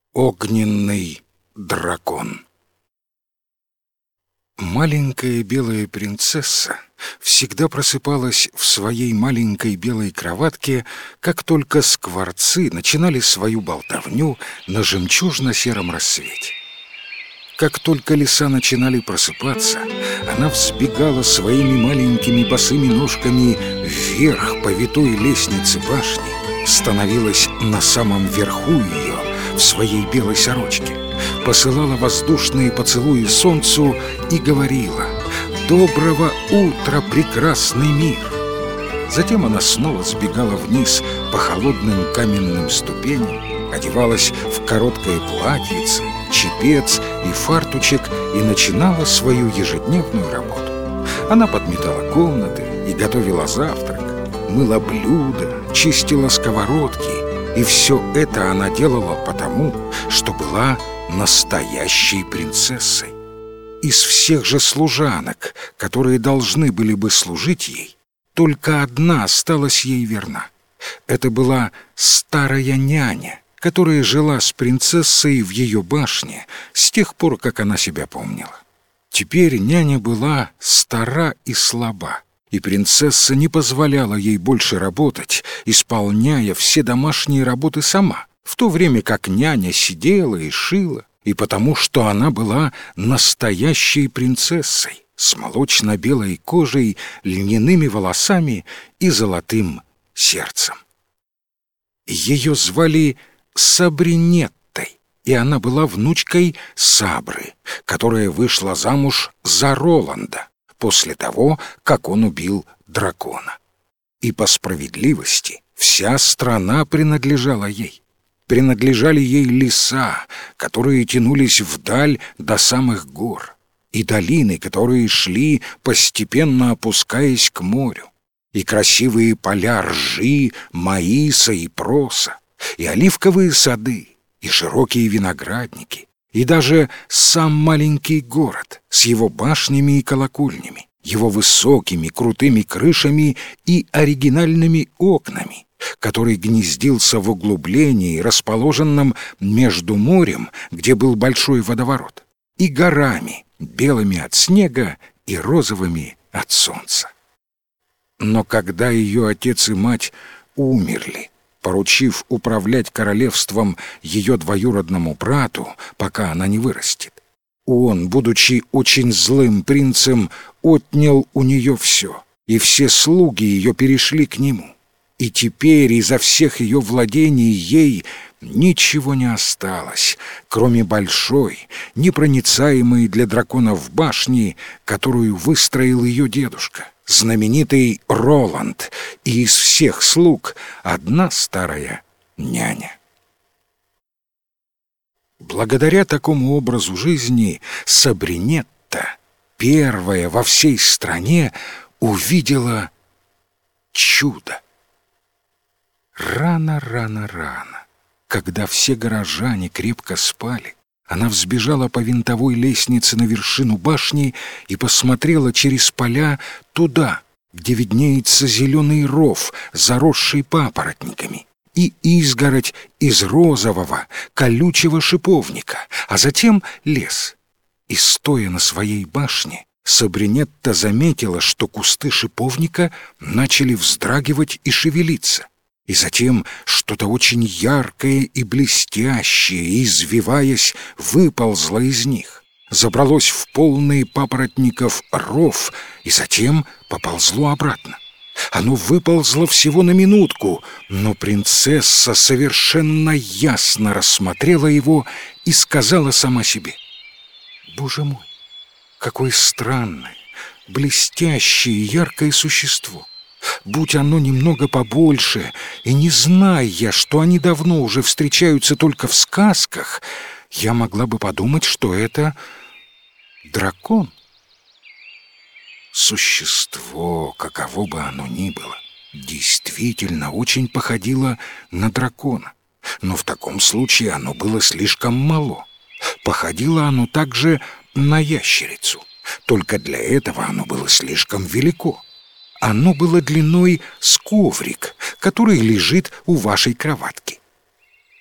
Огненный дракон. Маленькая белая принцесса всегда просыпалась в своей маленькой белой кроватке, как только скворцы начинали свою болтовню на жемчужно-сером рассвете. Как только леса начинали просыпаться, она взбегала своими маленькими босыми ножками вверх по витой лестнице башни, становилась на самом верху ее в своей белой сорочке, посылала воздушные поцелуи солнцу и говорила: «Доброго утра, прекрасный мир!». Затем она снова сбегала вниз по холодным каменным ступеням, одевалась в короткое платьице, чепец и фартучек и начинала свою ежедневную работу. Она подметала комнаты и готовила завтрак, мыла блюда, чистила сковородки, и все это она делала потому, что была настоящей принцессой. Из всех же служанок, которые должны были бы служить ей, только одна осталась ей верна. Это была старая няня, которая жила с принцессой в ее башне с тех пор, как она себя помнила. Теперь няня была стара и слаба, и принцесса не позволяла ей больше работать, исполняя все домашние работы сама, в то время как няня сидела и шила, и потому что она была настоящей принцессой, с молочно-белой кожей, льняными волосами и золотым сердцем. Ее звали Сабринеттой, и она была внучкой Сабры, которая вышла замуж за Роланда после того, как он убил дракона. И по справедливости вся страна принадлежала ей. Принадлежали ей леса, которые тянулись вдаль до самых гор, и долины, которые шли, постепенно опускаясь к морю, и красивые поля ржи, маиса и проса, и оливковые сады, и широкие виноградники, и даже сам маленький город с его башнями и колокольнями, его высокими крутыми крышами и оригинальными окнами, который гнездился в углублении, расположенном между морем, где был большой водоворот, и горами, белыми от снега и розовыми от солнца. Но когда ее отец и мать умерли, поручив управлять королевством ее двоюродному брату, пока она не вырастет, он, будучи очень злым принцем, отнял у нее все, и все слуги ее перешли к нему. И теперь изо всех ее владений ей ничего не осталось, кроме большой, непроницаемой для драконов башни, которую выстроил ее дедушка, знаменитый Роланд, и из всех слуг одна старая няня. Благодаря такому образу жизни Сабринетта, первая во всей стране, увидела чудо. Рано, когда все горожане крепко спали, она взбежала по винтовой лестнице на вершину башни и посмотрела через поля туда, где виднеется зеленый ров, заросший папоротниками, и изгородь из розового колючего шиповника, а затем лес. И, стоя на своей башне, Сабринетта заметила, что кусты шиповника начали вздрагивать и шевелиться. И затем что-то очень яркое и блестящее, извиваясь, выползло из них, забралось в полный папоротников ров и затем поползло обратно. Оно выползло всего на минутку, но принцесса совершенно ясно рассмотрела его и сказала сама себе: «Боже мой, какое странное, блестящее и яркое существо! Будь оно немного побольше, и не зная я, что они давно уже встречаются только в сказках, я могла бы подумать, что это дракон». Существо, каково бы оно ни было, действительно очень походило на дракона, но в таком случае оно было слишком мало. Походило оно также на ящерицу, только для этого оно было слишком велико. Оно было длиной с коврик, который лежит у вашей кроватки.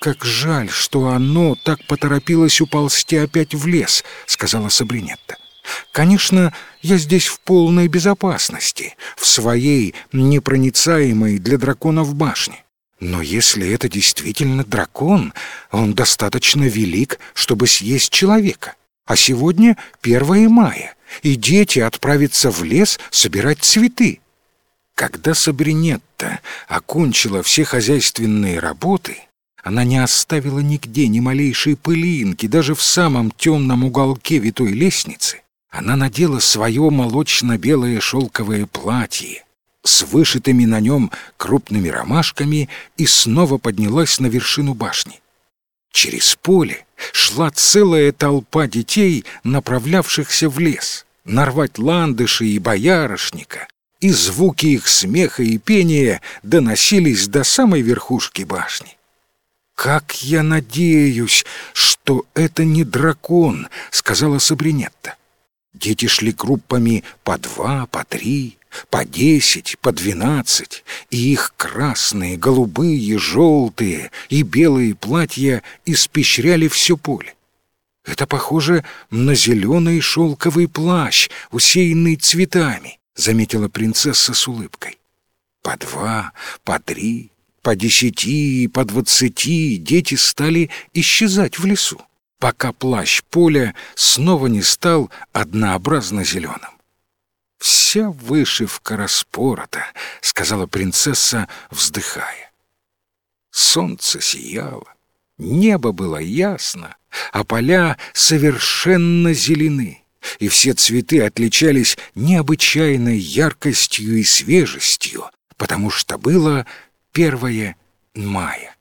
«Как жаль, что оно так поторопилось уползти опять в лес», — сказала Сабринетта. «Конечно, я здесь в полной безопасности, в своей непроницаемой для драконов башне. Но если это действительно дракон, он достаточно велик, чтобы съесть человека. А сегодня 1 мая, и дети отправятся в лес собирать цветы». Когда Сабринетта окончила все хозяйственные работы, она не оставила нигде ни малейшей пылинки, даже в самом темном уголке витой лестницы. Она надела свое молочно-белое шелковое платье с вышитыми на нем крупными ромашками и снова поднялась на вершину башни. Через поле шла целая толпа детей, направлявшихся в лес, нарвать ландыши и боярышника, и звуки их смеха и пения доносились до самой верхушки башни. «Как я надеюсь, что это не дракон», — сказала Сабринетта. Дети шли группами по 2, по 3, по 10, по 12, и их красные, голубые, желтые и белые платья испещряли все поле. «Это похоже на зеленый шелковый плащ, усеянный цветами», — заметила принцесса с улыбкой. По 2, по 3, по 10 и по 20 дети стали исчезать в лесу, пока плащ поля снова не стал однообразно зеленым. «Вся вышивка распорота», — сказала принцесса, вздыхая. Солнце сияло, небо было ясно, а поля совершенно зелены, и все цветы отличались необычайной яркостью и свежестью, потому что было 1 мая.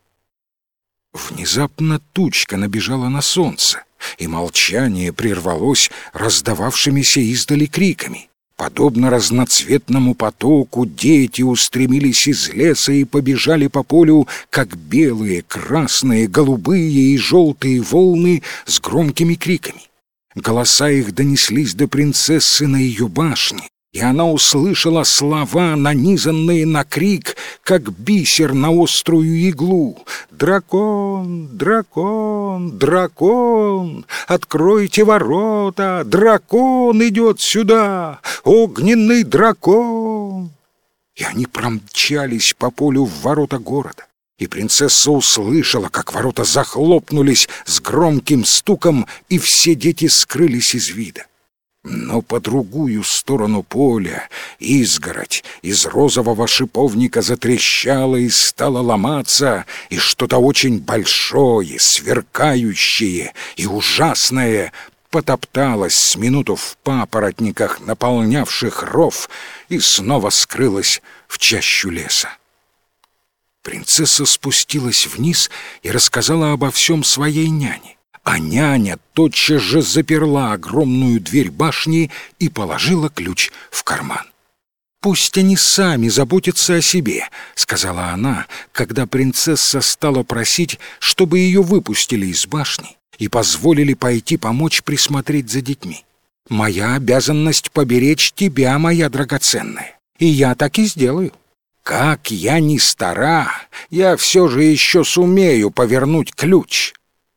Внезапно тучка набежала на солнце, и молчание прервалось раздававшимися издали криками. Подобно разноцветному потоку, дети устремились из леса и побежали по полю, как белые, красные, голубые и желтые волны с громкими криками. Голоса их донеслись до принцессы на ее башне, и она услышала слова, нанизанные на крик, как бисер на острую иглу. «Дракон! Дракон! Дракон! Откройте ворота! Дракон идет сюда! Огненный дракон!» И они промчались по полю в ворота города. И принцесса услышала, как ворота захлопнулись с громким стуком, и все дети скрылись из вида. Но по другую сторону поля изгородь из розового шиповника затрещала и стала ломаться, и что-то очень большое, сверкающее и ужасное потопталось с минуту в папоротниках, наполнявших ров, и снова скрылось в чащу леса. Принцесса спустилась вниз и рассказала обо всем своей няне. А няня тотчас же заперла огромную дверь башни и положила ключ в карман. «Пусть они сами заботятся о себе», — сказала она, когда принцесса стала просить, чтобы ее выпустили из башни и позволили пойти помочь присмотреть за детьми. «Моя обязанность поберечь тебя, моя драгоценная, и я так и сделаю. Как я ни стара, я все же еще сумею повернуть ключ».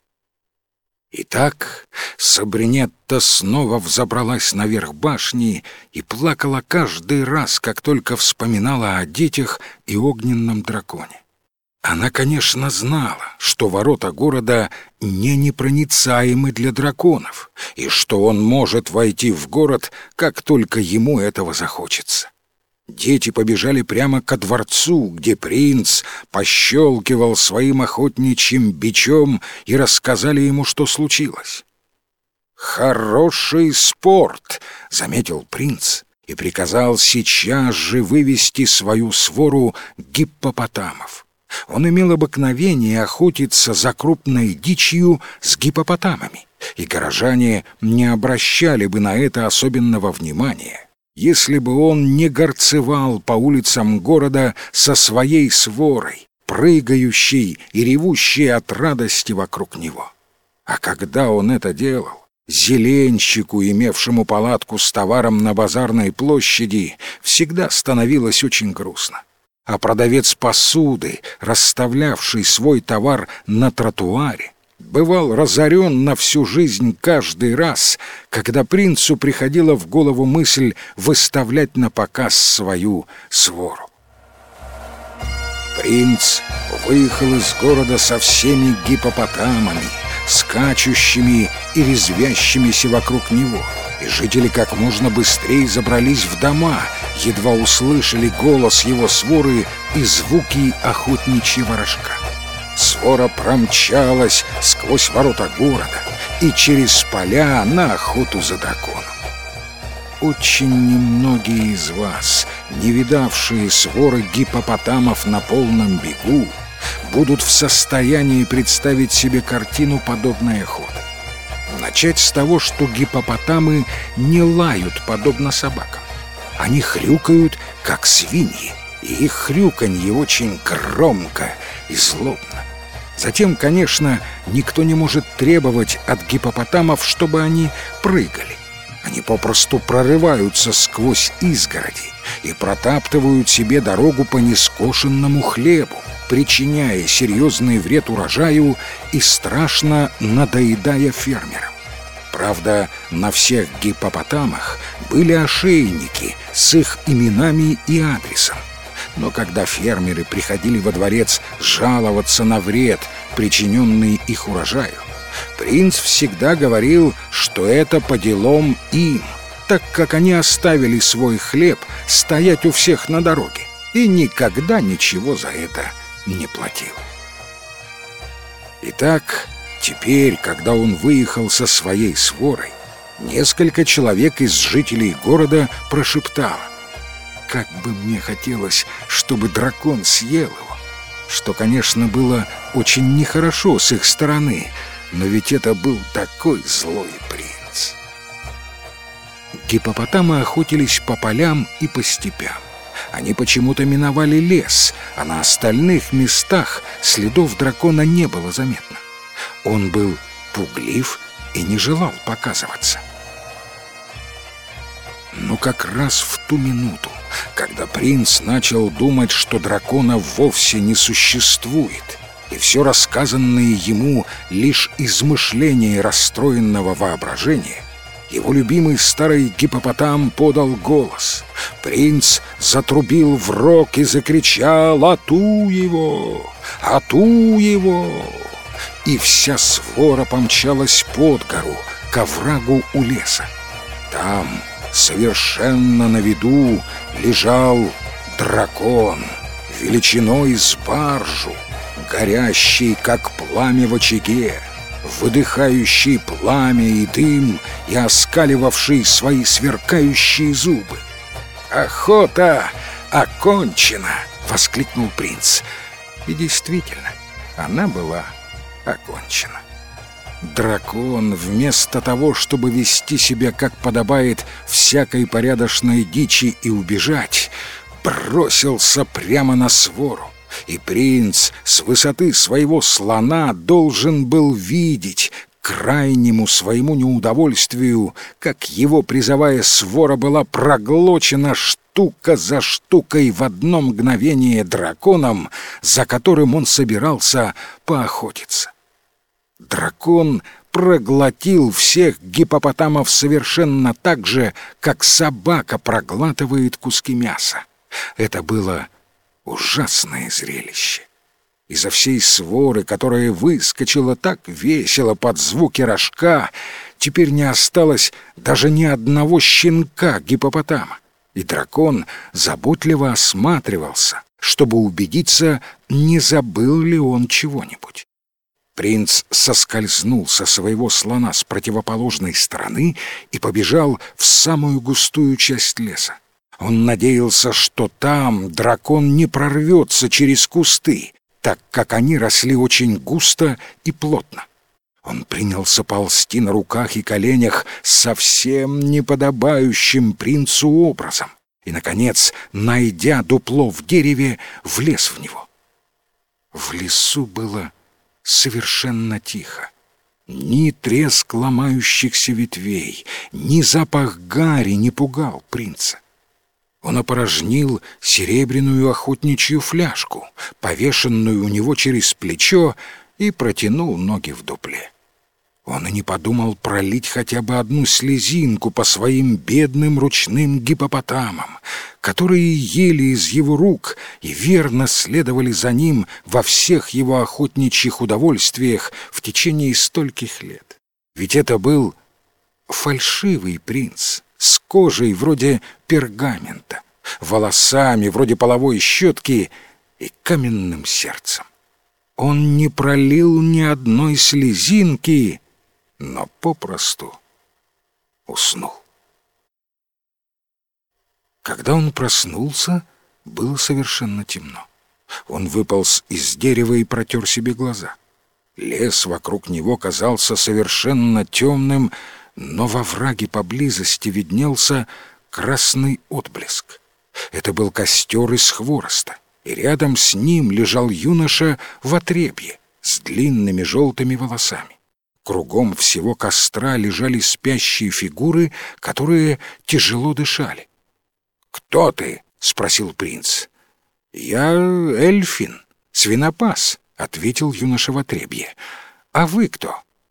Итак, Сабринетта снова взобралась наверх башни и плакала каждый раз, как только вспоминала о детях и огненном драконе. Она, конечно, знала, что ворота города не непроницаемы для драконов, и что он может войти в город, как только ему этого захочется. Дети побежали прямо ко дворцу, где принц пощелкивал своим охотничьим бичом, и рассказали ему, что случилось. «Хороший спорт», — заметил принц и приказал сейчас же вывести свою свору гиппопотамов. Он имел обыкновение охотиться за крупной дичью с гиппопотамами, и горожане не обращали бы на это особенного внимания, если бы он не горцевал по улицам города со своей сворой, прыгающей и ревущей от радости вокруг него. А когда он это делал, зеленщику, имевшему палатку с товаром на базарной площади, всегда становилось очень грустно. а продавец посуды, расставлявший свой товар на тротуаре, бывал разорен на всю жизнь каждый раз, когда принцу приходила в голову мысль выставлять на показ свою свору. Принц выехал из города со всеми гиппопотамами, скачущими и резвящимися вокруг него, и жители как можно быстрее забрались в дома, едва услышали голос его своры и звуки охотничьего рожка. Свора промчалась сквозь ворота города и через поля на охоту за драконом. Очень немногие из вас, не видавшие своры гиппопотамов на полном бегу, будут в состоянии представить себе картину подобной охоты. Начать с того, что гиппопотамы не лают, подобно собакам. Они хрюкают, как свиньи, и их хрюканье очень громко и злобно. Затем, конечно, никто не может требовать от гиппопотамов, чтобы они прыгали. Они попросту прорываются сквозь изгороди и протаптывают себе дорогу по нескошенному хлебу, причиняя серьезный вред урожаю и страшно надоедая фермерам. Правда, на всех гиппопотамах были ошейники с их именами и адресом. Но когда фермеры приходили во дворец жаловаться на вред, причиненный их урожаю, принц всегда говорил, что это по делам им, так как они оставили свой хлеб стоять у всех на дороге и никогда ничего за это не платил. Итак, теперь, когда он выехал со своей сворой, несколько человек из жителей города прошептало: «Как бы мне хотелось, чтобы дракон съел его», что, конечно, было очень нехорошо с их стороны, но ведь это был такой злой принц. Гиппопотамы охотились по полям и по степям. Они почему-то миновали лес, а на остальных местах следов дракона не было заметно. Он был пуглив и не желал показываться. Но как раз в ту минуту, когда принц начал думать, что дракона вовсе не существует, и все рассказанное ему лишь измышление расстроенного воображения, его любимый старый гиппопотам подал голос. Принц затрубил в рог и закричал: «Ату его! Ату его!» И вся свора помчалась под гору, к оврагу у леса. Там, совершенно на виду, лежал дракон, величиной с баржу, горящий, как пламя в очаге, выдыхающий пламя и дым и оскаливавший свои сверкающие зубы. «Охота окончена!» — воскликнул принц. И действительно, она была окончена. Дракон, вместо того, чтобы вести себя, как подобает всякой порядочной дичи и убежать, бросился прямо на свору. И принц с высоты своего слона должен был видеть, к крайнему своему неудовольствию, как его призовая свора была проглочена штука за штукой в одно мгновение драконом, за которым он собирался поохотиться. Дракон проглотил всех гиппопотамов совершенно так же, как собака проглатывает куски мяса. Это было ужасное зрелище. Из-за всей своры, которая выскочила так весело под звуки рожка, теперь не осталось даже ни одного щенка гиппопотама, и дракон заботливо осматривался, чтобы убедиться, не забыл ли он чего-нибудь. Принц соскользнул со своего слона с противоположной стороны и побежал в самую густую часть леса. Он надеялся, что там дракон не прорвется через кусты, так как они росли очень густо и плотно. Он принялся ползти на руках и коленях совсем неподобающим принцу образом и, наконец, найдя дупло в дереве, влез в него. В лесу было совершенно тихо. Ни треск ломающихся ветвей, ни запах гари не пугал принца. Он опорожнил серебряную охотничью фляжку, повешенную у него через плечо, и протянул ноги в дупле. Он и не подумал пролить хотя бы одну слезинку по своим бедным ручным гиппопотамам, которые ели из его рук и верно следовали за ним во всех его охотничьих удовольствиях в течение стольких лет. Ведь это был фальшивый принц с кожей вроде пергамента, волосами вроде половой щетки и каменным сердцем. Он не пролил ни одной слезинки, но попросту уснул. Когда он проснулся, было совершенно темно. Он выполз из дерева и протер себе глаза. Лес вокруг него казался совершенно темным, но во враге поблизости виднелся красный отблеск. Это был костер из хвороста, и рядом с ним лежал юноша в отребье с длинными желтыми волосами. Кругом всего костра лежали спящие фигуры, которые тяжело дышали. «Кто ты?» — спросил принц. «Я Эльфин, свинопас», — ответил юноша в отребье. «А вы кто?»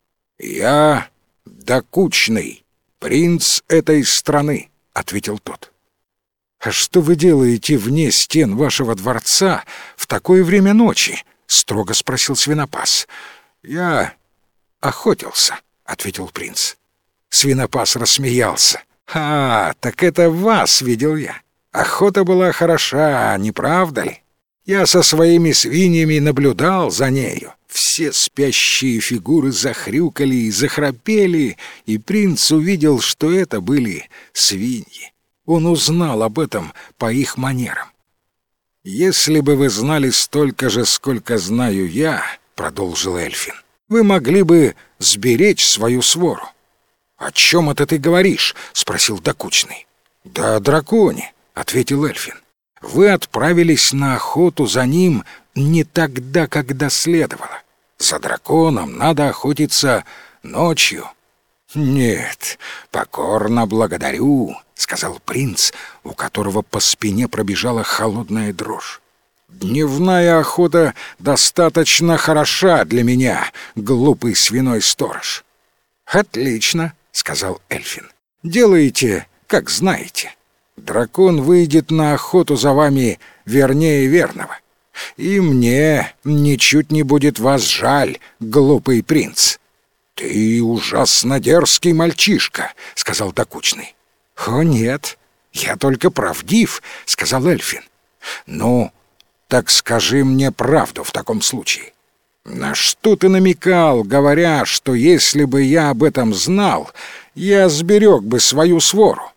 «Я Докучный, принц этой страны», — ответил тот. «А что вы делаете вне стен вашего дворца в такое время ночи?» — строго спросил свинопас. «Я охотился», — ответил принц. Свинопас рассмеялся. Так это вас видел я. Охота была хороша, не правда ли? Я со своими свиньями наблюдал за нею. Все спящие фигуры захрюкали и захрапели, и принц увидел, что это были свиньи. Он узнал об этом по их манерам. «Если бы вы знали столько же, сколько знаю я», — продолжил Эльфин, — «вы могли бы сберечь свою свору». «О чем это ты говоришь?» — спросил Докучный. «Да о драконе», — ответил Эльфин. «Вы отправились на охоту за ним не тогда, когда следовало. За драконом надо охотиться ночью». «Нет, покорно благодарю», — сказал принц, у которого по спине пробежала холодная дрожь. «Дневная охота достаточно хороша для меня, глупый свиной сторож». «Отлично», — сказал Эльфин. «Делайте, как знаете. Дракон выйдет на охоту за вами вернее верного. И мне ничуть не будет вас жаль, глупый принц». «Ты ужасно дерзкий мальчишка», — сказал Докучный. «О, нет, я только правдив», — сказал Эльфин. «Ну, так скажи мне правду в таком случае. На что ты намекал, говоря, что если бы я об этом знал, я сберег бы свою свору?»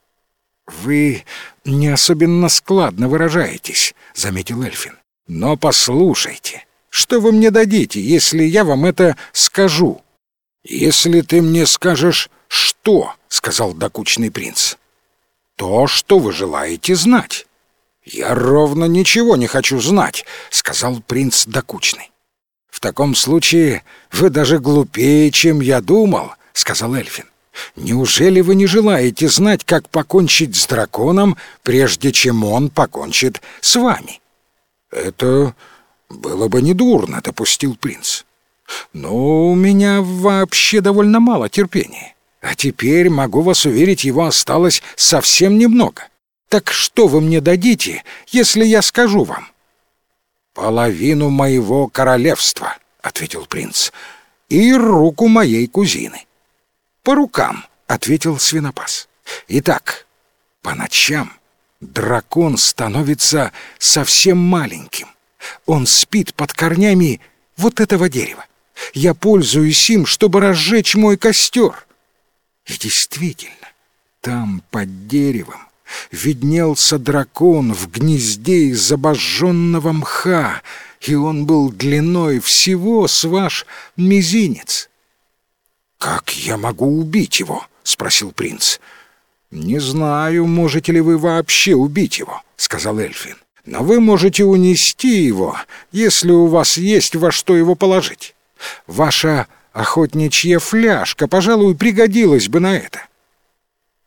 «Вы не особенно складно выражаетесь», — заметил Эльфин. «Но послушайте, что вы мне дадите, если я вам это скажу?» «Если ты мне скажешь, что?» — сказал Докучный принц. «То, что вы желаете знать». «Я ровно ничего не хочу знать», — сказал принц Докучный. «В таком случае вы даже глупее, чем я думал», — сказал Эльфин. «Неужели вы не желаете знать, как покончить с драконом, прежде чем он покончит с вами?» «Это было бы недурно», — допустил принц. «Но у меня вообще довольно мало терпения. А теперь, могу вас уверить, его осталось совсем немного. Так что вы мне дадите, если я скажу вам?» «Половину моего королевства», — ответил принц, — «и руку моей кузины». «По рукам», — ответил свинопас. «Итак, по ночам дракон становится совсем маленьким. Он спит под корнями вот этого дерева. Я пользуюсь им, чтобы разжечь мой костер». И действительно, там, под деревом, виднелся дракон в гнезде из обожженного мха, и он был длиной всего с ваш мизинец. «Как я могу убить его?» — спросил принц. «Не знаю, можете ли вы вообще убить его», — сказал Эльфин. «Но вы можете унести его, если у вас есть во что его положить. Ваша охотничья фляжка, пожалуй, пригодилась бы на это».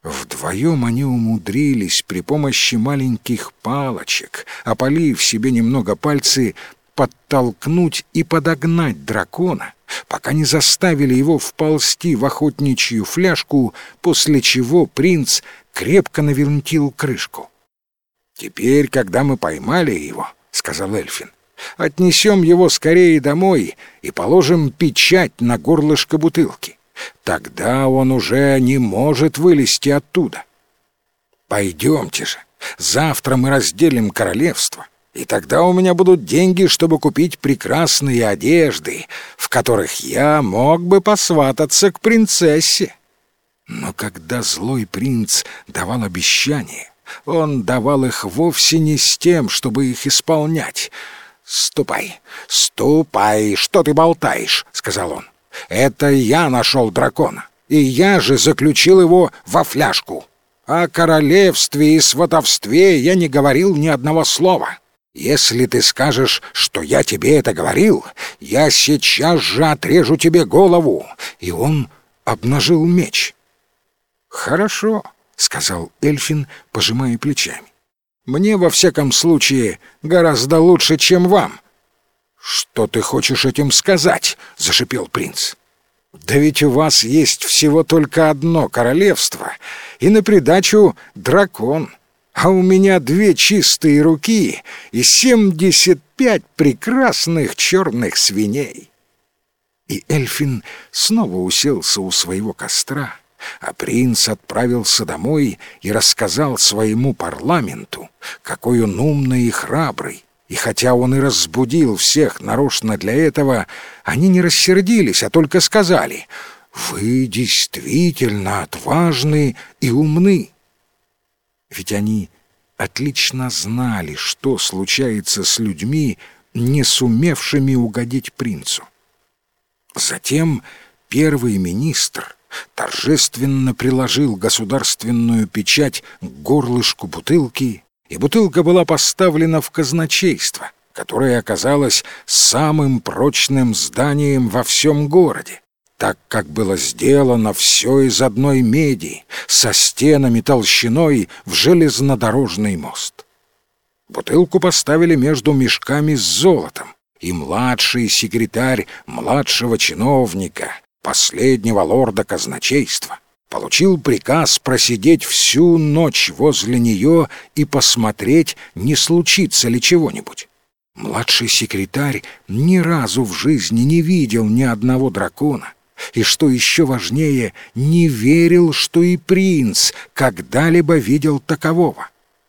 Вдвоем они умудрились при помощи маленьких палочек, опалив себе немного пальцы, подтолкнуть и подогнать дракона, пока не заставили его вползти в охотничью фляжку, после чего принц крепко навинтил крышку. «Теперь, когда мы поймали его, — сказал Эльфин, — отнесем его скорее домой и положим печать на горлышко бутылки. Тогда он уже не может вылезти оттуда. Пойдемте же, завтра мы разделим королевство, и тогда у меня будут деньги, чтобы купить прекрасные одежды, в которых я мог бы посвататься к принцессе». Но когда злой принц давал обещания, он давал их вовсе не с тем, чтобы их исполнять. «Ступай, ступай, что ты болтаешь?» — сказал он. «Это я нашел дракона, и я же заключил его во фляжку. О королевстве и сватовстве я не говорил ни одного слова. Если ты скажешь, что я тебе это говорил, я сейчас же отрежу тебе голову». И он обнажил меч. «Хорошо», — сказал Эльфин, пожимая плечами. «Мне, во всяком случае, гораздо лучше, чем вам». «Что ты хочешь этим сказать?» — зашипел принц. «Да ведь у вас есть всего только одно королевство, и на придачу дракон, а у меня 2 чистые руки и 75 прекрасных черных свиней». И Эльфин снова уселся у своего костра, а принц отправился домой и рассказал своему парламенту, какой он умный и храбрый. И хотя он и разбудил всех нарочно для этого, они не рассердились, а только сказали: «Вы действительно отважны и умны». Ведь они отлично знали, что случается с людьми, не сумевшими угодить принцу. Затем первый министр торжественно приложил государственную печать к горлышку бутылки, и бутылка была поставлена в казначейство, которое оказалось самым прочным зданием во всем городе, так как было сделано все из одной меди, со стенами толщиной в железнодорожный мост. Бутылку поставили между мешками с золотом, и младший секретарь младшего чиновника, последнего лорда казначейства, получил приказ просидеть всю ночь возле нее и посмотреть, не случится ли чего-нибудь. Младший секретарь ни разу в жизни не видел ни одного дракона, и, что еще важнее, не верил, что и принц когда-либо видел такового.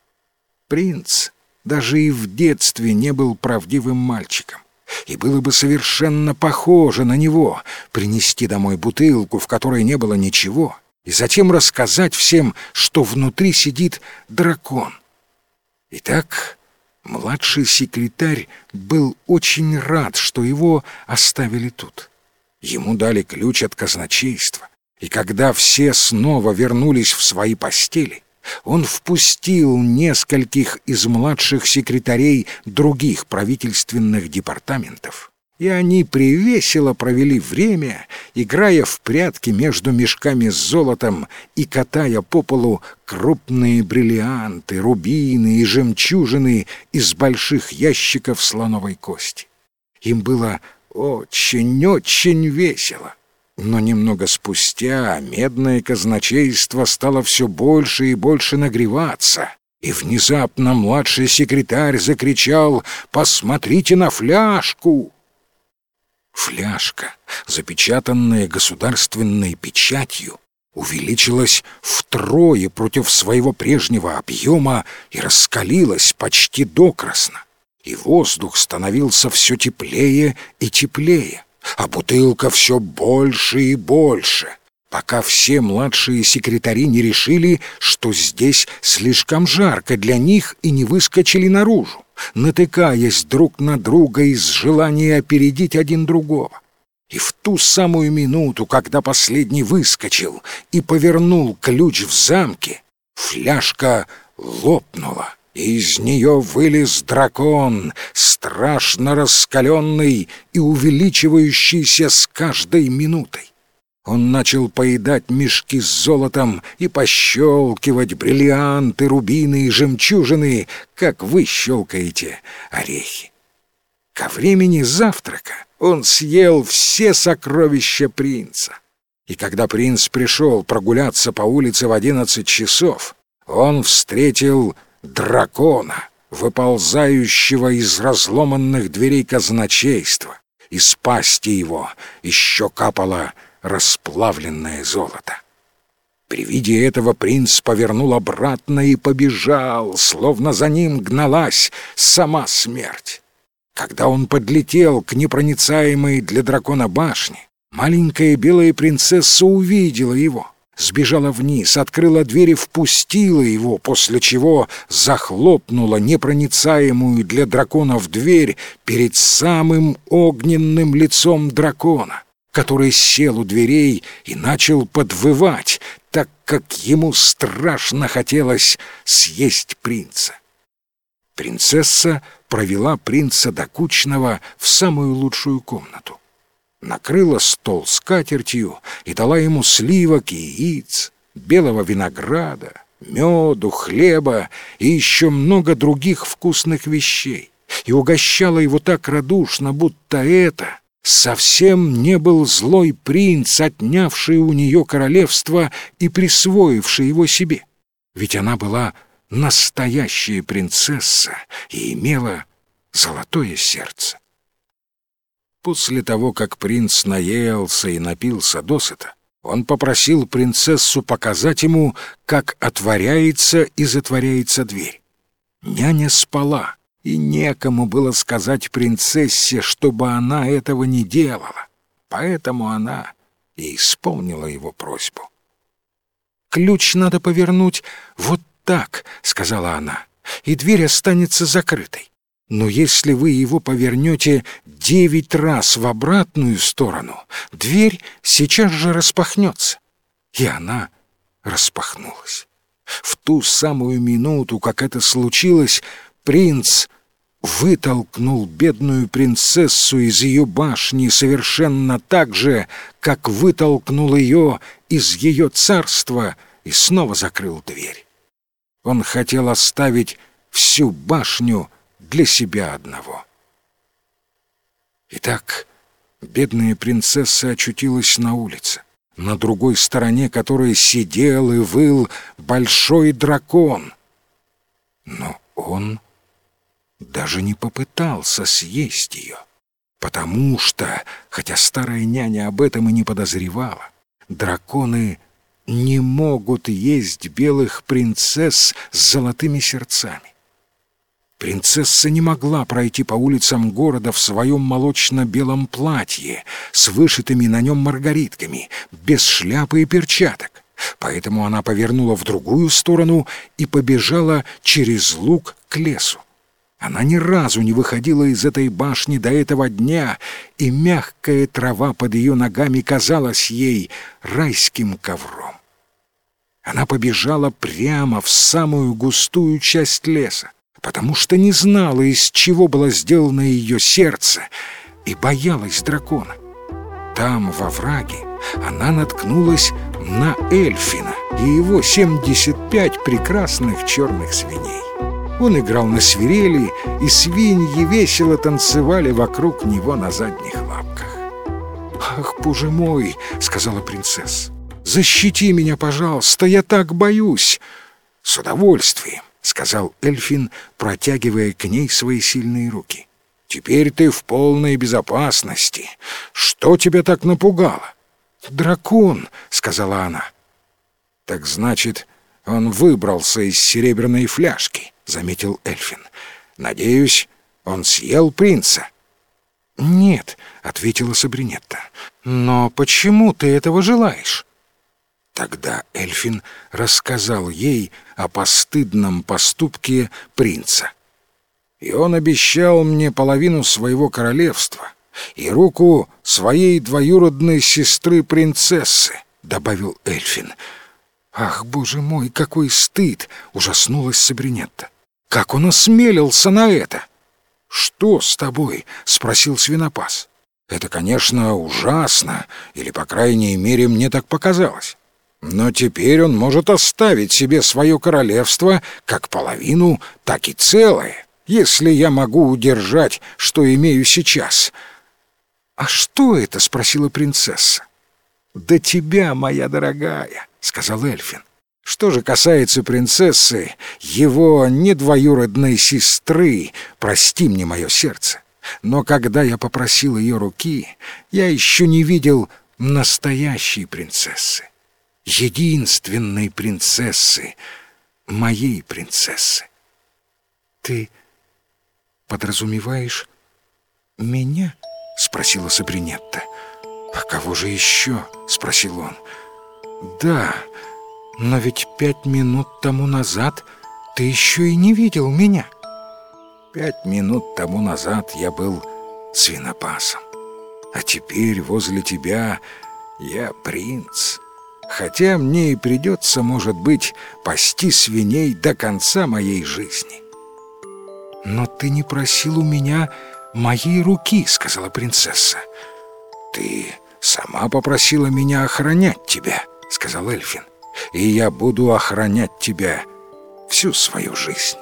Принц даже и в детстве не был правдивым мальчиком, и было бы совершенно похоже на него принести домой бутылку, в которой не было ничего, и затем рассказать всем, что внутри сидит дракон. Итак, младший секретарь был очень рад, что его оставили тут. Ему дали ключ от казначейства, и когда все снова вернулись в свои постели, он впустил нескольких из младших секретарей других правительственных департаментов, и они привесело провели время, играя в прятки между мешками с золотом и катая по полу крупные бриллианты, рубины и жемчужины из больших ящиков слоновой кости. Им было очень-очень весело. Но немного спустя медное казначейство стало все больше и больше нагреваться, и внезапно младший секретарь закричал: «Посмотрите на фляжку!» Фляжка, запечатанная государственной печатью, увеличилась втрое против своего прежнего объема и раскалилась почти докрасно, и воздух становился все теплее и теплее, а бутылка все больше и больше, пока все младшие секретари не решили, что здесь слишком жарко для них, и не выскочили наружу, натыкаясь друг на друга из желания опередить один другого. И в ту самую минуту, когда последний выскочил и повернул ключ в замке, фляжка лопнула, и из нее вылез дракон, страшно раскаленный и увеличивающийся с каждой минутой. Он начал поедать мешки с золотом и пощелкивать бриллианты, рубины и жемчужины, как вы щелкаете орехи. Ко времени завтрака он съел все сокровища принца. И когда принц пришел прогуляться по улице в 11 часов, он встретил дракона, выползающего из разломанных дверей казначейства. Из пасти его еще капало расплавленное золото. При виде этого принц повернул обратно и побежал, словно за ним гналась сама смерть. Когда он подлетел к непроницаемой для дракона башне, маленькая белая принцесса увидела его, сбежала вниз, открыла дверь и впустила его, после чего захлопнула непроницаемую для драконов дверь перед самым огненным лицом дракона, который сел у дверей и начал подвывать, так как ему страшно хотелось съесть принца. Принцесса провела принца докучного в самую лучшую комнату, накрыла стол скатертью и дала ему сливок и яиц, белого винограда, меду, хлеба и еще много других вкусных вещей, и угощала его так радушно, будто это совсем не был злой принц, отнявший у нее королевство и присвоивший его себе. Ведь она была настоящая принцесса и имела золотое сердце. После того, как принц наелся и напился досыта, он попросил принцессу показать ему, как отворяется и затворяется дверь. Няня спала, и некому было сказать принцессе, чтобы она этого не делала, поэтому она и исполнила его просьбу. «Ключ надо повернуть вот так», — сказала она, — «и дверь останется закрытой. Но если вы его повернете 9 раз в обратную сторону, дверь сейчас же распахнется». И она распахнулась. В ту самую минуту, как это случилось, принц вытолкнул бедную принцессу из ее башни совершенно так же, как вытолкнул ее из ее царства, и снова закрыл дверь. Он хотел оставить всю башню для себя одного. Итак, бедная принцесса очутилась на улице, на другой стороне которой сидел и выл большой дракон. Но он даже не попытался съесть ее, потому что, хотя старая няня об этом и не подозревала, драконы не могут есть белых принцесс с золотыми сердцами. Принцесса не могла пройти по улицам города в своем молочно-белом платье с вышитыми на нем маргаритками, без шляпы и перчаток. Поэтому она повернула в другую сторону и побежала через луг к лесу. Она ни разу не выходила из этой башни до этого дня, и мягкая трава под ее ногами казалась ей райским ковром. Она побежала прямо в самую густую часть леса, потому что не знала, из чего было сделано ее сердце, и боялась дракона. Там, во враге, она наткнулась на Эльфина и его 75 прекрасных черных свиней. Он играл на свирели, и свиньи весело танцевали вокруг него на задних лапках. «Ах, боже мой!» — сказала принцесса. «Защити меня, пожалуйста, я так боюсь!» «С удовольствием!» — сказал Эльфин, протягивая к ней свои сильные руки. «Теперь ты в полной безопасности. Что тебя так напугало?» «Дракон!» — сказала она. «Так значит, он выбрался из серебряной фляжки», — заметил Эльфин. «Надеюсь, он съел принца?» «Нет», — ответила Сабринетта. «Но почему ты этого желаешь?» Тогда Эльфин рассказал ей о постыдном поступке принца. «И он обещал мне половину своего королевства и руку своей двоюродной сестры-принцессы», — добавил Эльфин. «Ах, боже мой, какой стыд!» — ужаснулась Сабринетта. «Как он осмелился на это?» «Что с тобой?» — спросил свинопас. Это, конечно, ужасно, или, по крайней мере, мне так показалось. Но теперь он может оставить себе свое королевство как половину, так и целое, если я могу удержать, что имею сейчас». «А что это?» — спросила принцесса. «Да тебя, моя дорогая», — сказал Эльфин. «Что же касается принцессы, его недвоюродной сестры, прости мне мое сердце, но когда я попросил ее руки, я еще не видел настоящей принцессы, единственной принцессы, моей принцессы». «Ты подразумеваешь меня?» — спросила Сабринетта. «А кого же еще?» — спросил он. «Да, но ведь 5 минут тому назад ты еще и не видел меня». 5 минут тому назад я был свинопасом, а теперь возле тебя я принц, хотя мне и придется, может быть, пасти свиней до конца моей жизни». «Но ты не просил у меня моей руки», — сказала принцесса. «Ты сама попросила меня охранять тебя», — сказал Эльфин, «и я буду охранять тебя всю свою жизнь».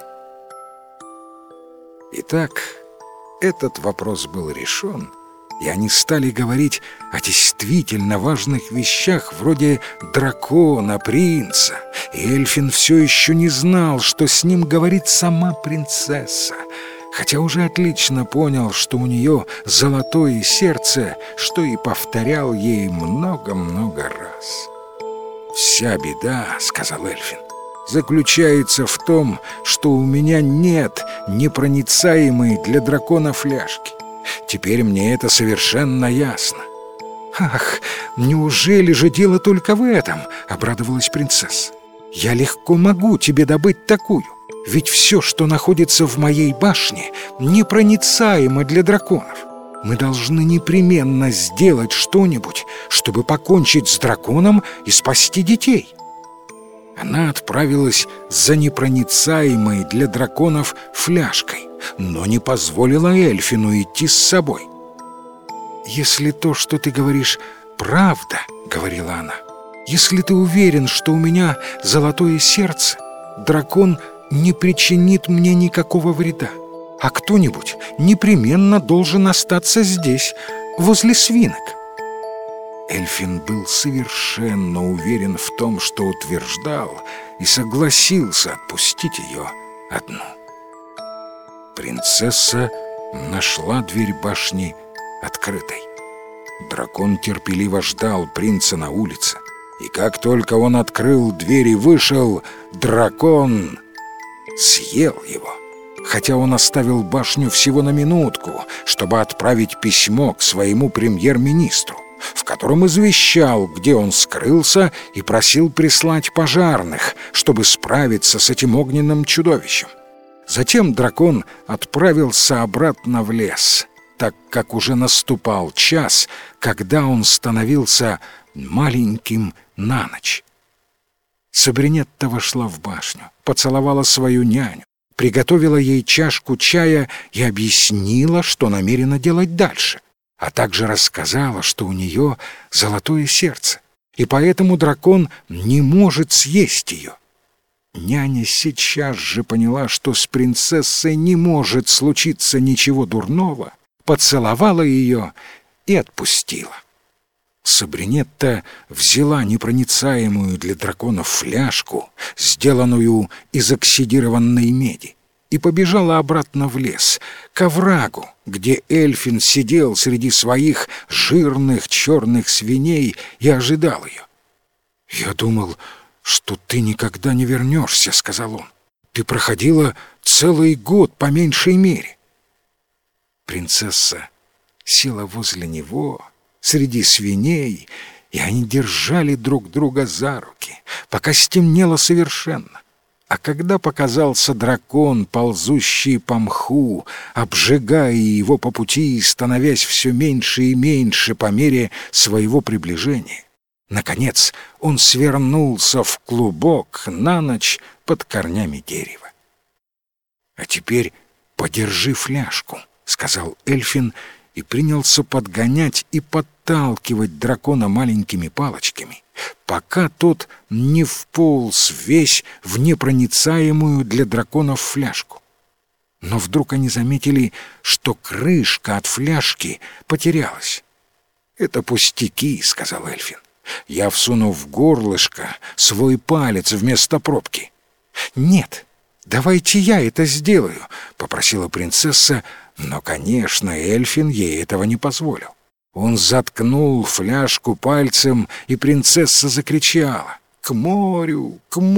Итак, этот вопрос был решен, и они стали говорить о действительно важных вещах вроде дракона, принца, и Эльфин все еще не знал, что с ним говорит сама принцесса, хотя уже отлично понял, что у нее золотое сердце, что и повторял ей много-много раз. «Вся беда, — сказал Эльфин, — заключается в том, что у меня нет непроницаемой для дракона фляжки. Теперь мне это совершенно ясно». «Ах, неужели же дело только в этом?» — обрадовалась принцесса. «Я легко могу тебе добыть такую. Ведь все, что находится в моей башне, непроницаемо для драконов. Мы должны непременно сделать что-нибудь, чтобы покончить с драконом и спасти детей». Она отправилась за непроницаемой для драконов фляжкой, но не позволила Эльфину идти с собой. «Если то, что ты говоришь, правда, — говорила она, — если ты уверен, что у меня золотое сердце, дракон не причинит мне никакого вреда, а кто-нибудь непременно должен остаться здесь, возле свинок». Эльфин был совершенно уверен в том, что утверждал, и согласился отпустить ее одну. Принцесса нашла дверь башни открытой. Дракон терпеливо ждал принца на улице, и как только он открыл дверь и вышел, дракон съел его, хотя он оставил башню всего на минутку, чтобы отправить письмо к своему премьер-министру, в котором извещал, где он скрылся, и просил прислать пожарных, чтобы справиться с этим огненным чудовищем. Затем дракон отправился обратно в лес, так как уже наступал час, когда он становился маленьким на ночь. Сабринетта вошла в башню, поцеловала свою няню, приготовила ей чашку чая и объяснила, что намерена делать дальше, а также рассказала, что у нее золотое сердце, и поэтому дракон не может съесть ее. Няня сейчас же поняла, что с принцессой не может случиться ничего дурного, поцеловала ее и отпустила. Сабринетта взяла непроницаемую для драконов фляжку, сделанную из оксидированной меди, и побежала обратно в лес, к оврагу, где Эльфин сидел среди своих жирных черных свиней и ожидал ее. «Я думал, что ты никогда не вернешься», — сказал он. «Ты проходила целый год по меньшей мере». Принцесса села возле него среди свиней, и они держали друг друга за руки, пока стемнело совершенно. А когда показался дракон, ползущий по мху, обжигая его по пути и становясь все меньше и меньше по мере своего приближения, наконец он свернулся в клубок на ночь под корнями дерева. «А теперь подержи фляжку», — сказал Эльфин и принялся подгонять и подталкивать дракона маленькими палочками, пока тот не вполз весь в непроницаемую для драконов фляжку. Но вдруг они заметили, что крышка от фляжки потерялась. «Это пустяки», — сказал Эльфин. «Я всуну в горлышко свой палец вместо пробки». «Нет, давайте я это сделаю», — попросила принцесса, но, конечно, Эльфин ей этого не позволил. Он заткнул фляжку пальцем, и принцесса закричала: к морю,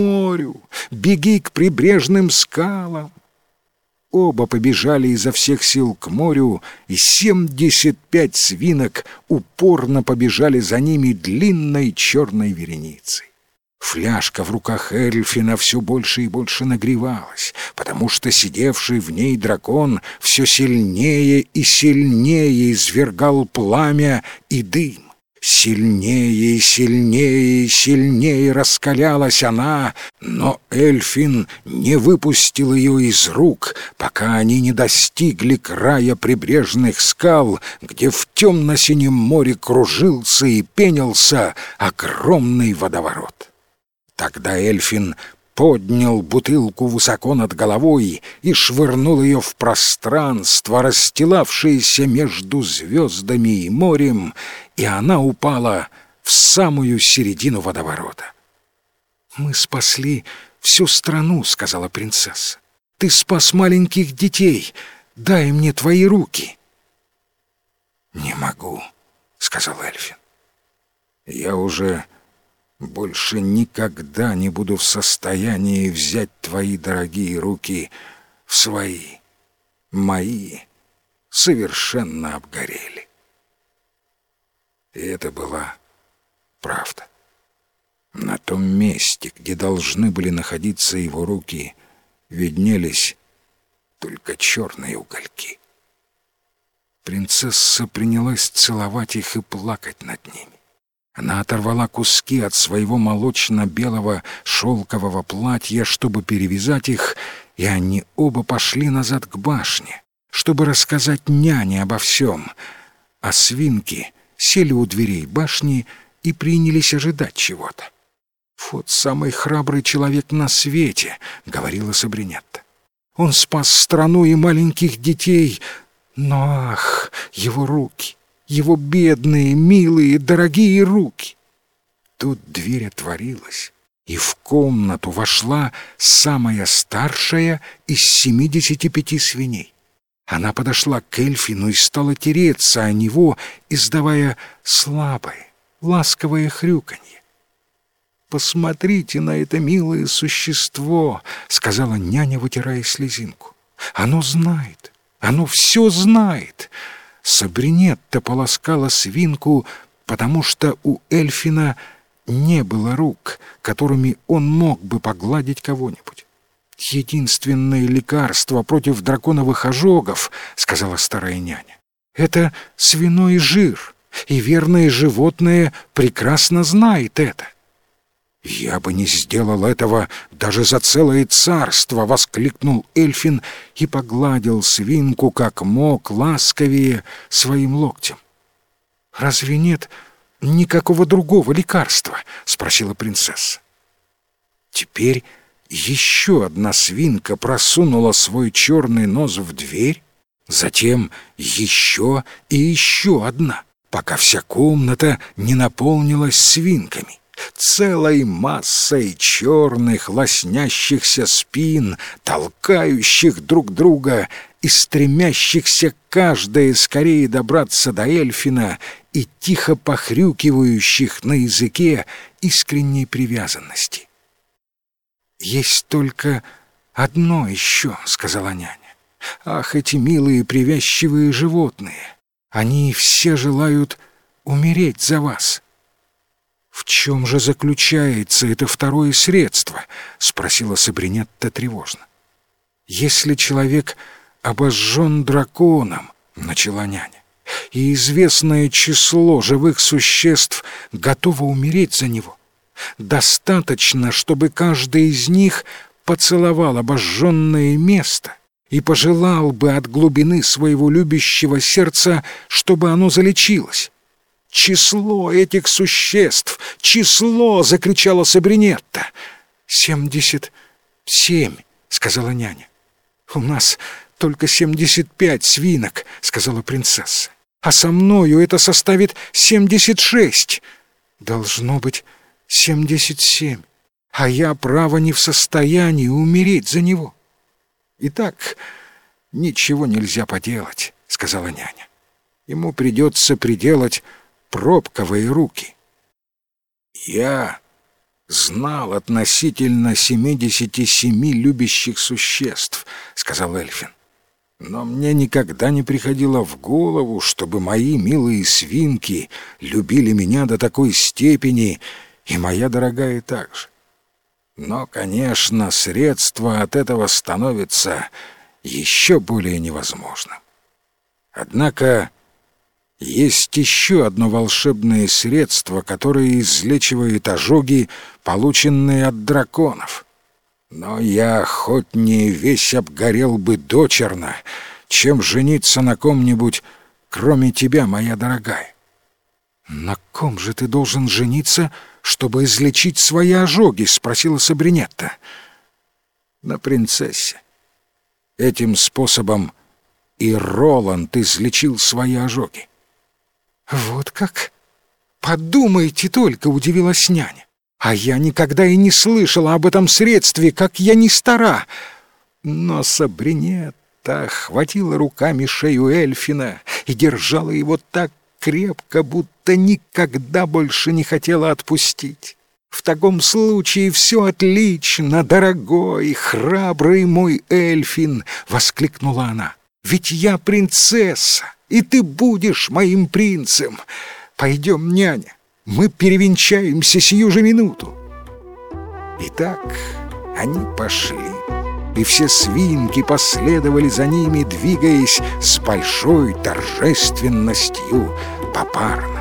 беги к прибрежным скалам!» Оба побежали изо всех сил к морю, и 75 свинок упорно побежали за ними длинной черной вереницей. Фляжка в руках Эльфина все больше и больше нагревалась, потому что сидевший в ней дракон все сильнее и сильнее извергал пламя и дым. Сильнее и сильнее и сильнее раскалялась она, но Эльфин не выпустил ее из рук, пока они не достигли края прибрежных скал, где в темно-синем море кружился и пенился огромный водоворот. Тогда Эльфин поднял бутылку высоко над головой и швырнул ее в пространство, расстилавшееся между звездами и морем, и она упала в самую середину водоворота. «Мы спасли всю страну», — сказала принцесса. «Ты спас маленьких детей. Дай мне твои руки». «Не могу», — сказал Эльфин. «Я уже больше никогда не буду в состоянии взять твои дорогие руки в свои. Мои совершенно обгорели». И это была правда. На том месте, где должны были находиться его руки, виднелись только черные угольки. Принцесса принялась целовать их и плакать над ними. Она оторвала куски от своего молочно-белого шелкового платья, чтобы перевязать их, и они оба пошли назад к башне, чтобы рассказать няне обо всем. А свинки сели у дверей башни и принялись ожидать чего-то. «Вот самый храбрый человек на свете», — говорила Сабринетта. «Он спас страну и маленьких детей, но, ах, его руки! Его бедные, милые, дорогие руки!» Тут дверь отворилась, и в комнату вошла самая старшая из 75 свиней. Она подошла к Эльфину и стала тереться о него, издавая слабое, ласковое хрюканье. «Посмотрите на это милое существо», — сказала няня, вытирая слезинку. «Оно знает, оно все знает». Сабринетта полоскала свинку, потому что у Эльфина не было рук, которыми он мог бы погладить кого-нибудь. «Единственное лекарство против драконовых ожогов, — сказала старая няня, — это свиной жир, и верное животное прекрасно знает это». «Я бы не сделал этого даже за целое царство!» — воскликнул Эльфин и погладил свинку как мог ласковее своим локтем. «Разве нет никакого другого лекарства?» — спросила принцесса. Теперь еще одна свинка просунула свой черный нос в дверь, затем еще и еще одна, пока вся комната не наполнилась свинками. Целой массой черных лоснящихся спин, толкающих друг друга и стремящихся каждая скорее добраться до Эльфина и тихо похрюкивающих на языке искренней привязанности. «Есть только одно еще», — сказала няня. «Ах, эти милые привязчивые животные! Они все желают умереть за вас». «В чем же заключается это второе средство?» — спросила Сабринетта тревожно. «Если человек обожжен драконом, — начала няня, — и известное число живых существ готово умереть за него, достаточно, чтобы каждый из них поцеловал обожженное место и пожелал бы от глубины своего любящего сердца, чтобы оно залечилось. «Число этих существ! Число!» — закричала Сабринетта. 77, — сказала няня. «У нас только 75 свинок, — сказала принцесса. А со мною это составит 76. Должно быть 77. А я, право, не в состоянии умереть за него». «Итак, ничего нельзя поделать, — сказала няня. Ему придется приделать пробковые руки». «Я знал относительно 77 любящих существ, — сказал Эльфин. Но мне никогда не приходило в голову, чтобы мои милые свинки любили меня до такой степени, и моя дорогая также. Но, конечно, средство от этого становится еще более невозможным. Однако есть еще одно волшебное средство, которое излечивает ожоги, полученные от драконов. Но я охотнее весь обгорел бы дочерно, чем жениться на ком-нибудь, кроме тебя, моя дорогая». «На ком же ты должен жениться, чтобы излечить свои ожоги?» — спросила Сабринетта. «На принцессе. Этим способом и Роланд излечил свои ожоги». «Вот как? Подумайте только!» — удивилась няня. «А я никогда и не слышала об этом средстве, как я не стара». Но Сабринетта охватила руками шею Эльфина и держала его так крепко, будто никогда больше не хотела отпустить. «В таком случае все отлично, дорогой, храбрый мой Эльфин!» — воскликнула она. «Ведь я принцесса, и ты будешь моим принцем. Пойдем, няня, мы перевенчаемся сию же минуту». Итак, они пошли, и все свинки последовали за ними, двигаясь с большой торжественностью попарно.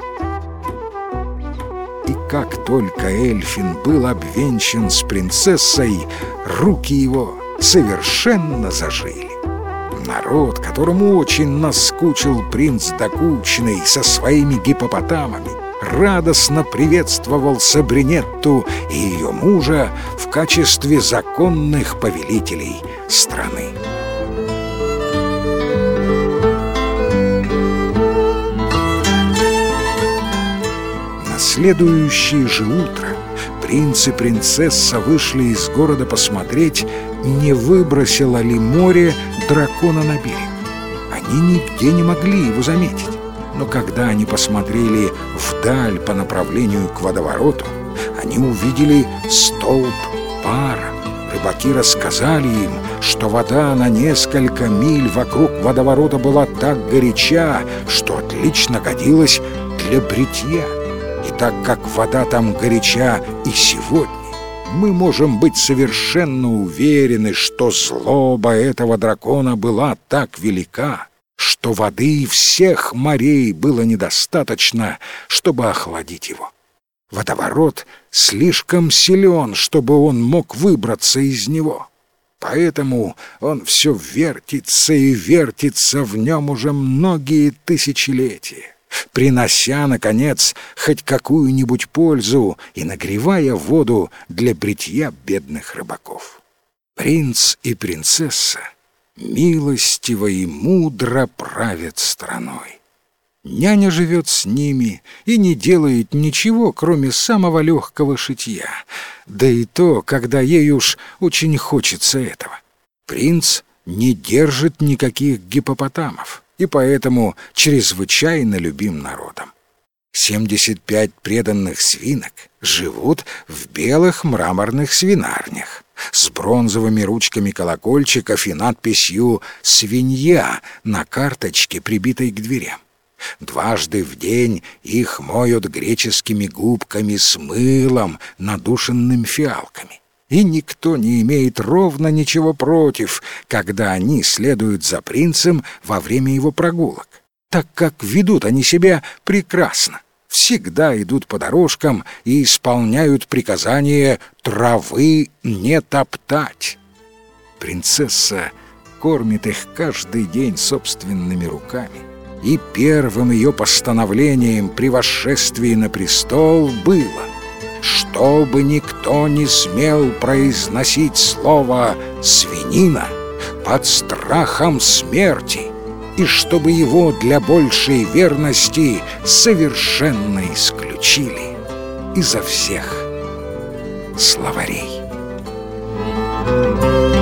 И как только Эльфин был обвенчан с принцессой, руки его совершенно зажили. Народ, которому очень наскучил принц Докучный со своими гиппопотамами, радостно приветствовал Сабринетту и ее мужа в качестве законных повелителей страны. На следующее же утро принц и принцесса вышли из города посмотреть, не выбросило ли море дракона на берег. Они нигде не могли его заметить. Но когда они посмотрели вдаль по направлению к водовороту, они увидели столб пара. Рыбаки рассказали им, что вода на несколько миль вокруг водоворота была так горяча, что отлично годилась для бритья. И так как вода там горяча и сегодня, мы можем быть совершенно уверены, что злоба этого дракона была так велика, что воды всех морей было недостаточно, чтобы охладить его. Водоворот слишком силен, чтобы он мог выбраться из него. Поэтому он все вертится и вертится в нем уже многие тысячелетия, принося, наконец, хоть какую-нибудь пользу и нагревая воду для бритья бедных рыбаков. Принц и принцесса милостиво и мудро правят страной. Няня живет с ними и не делает ничего, кроме самого легкого шитья, да и то, когда ей уж очень хочется этого. Принц не держит никаких гиппопотамов и поэтому чрезвычайно любим народом. 75 преданных свинок живут в белых мраморных свинарнях с бронзовыми ручками колокольчиков и надписью «Свинья» на карточке, прибитой к дверям. Дважды в день их моют греческими губками с мылом, надушенным фиалками. И никто не имеет ровно ничего против, когда они следуют за принцем во время его прогулок, так как ведут они себя прекрасно, всегда идут по дорожкам и исполняют приказание «травы не топтать». Принцесса кормит их каждый день собственными руками. И первым ее постановлением при восшествии на престол было: чтобы никто не смел произносить слово «свинина» под страхом смерти, и чтобы его для большей верности совершенно исключили изо всех словарей.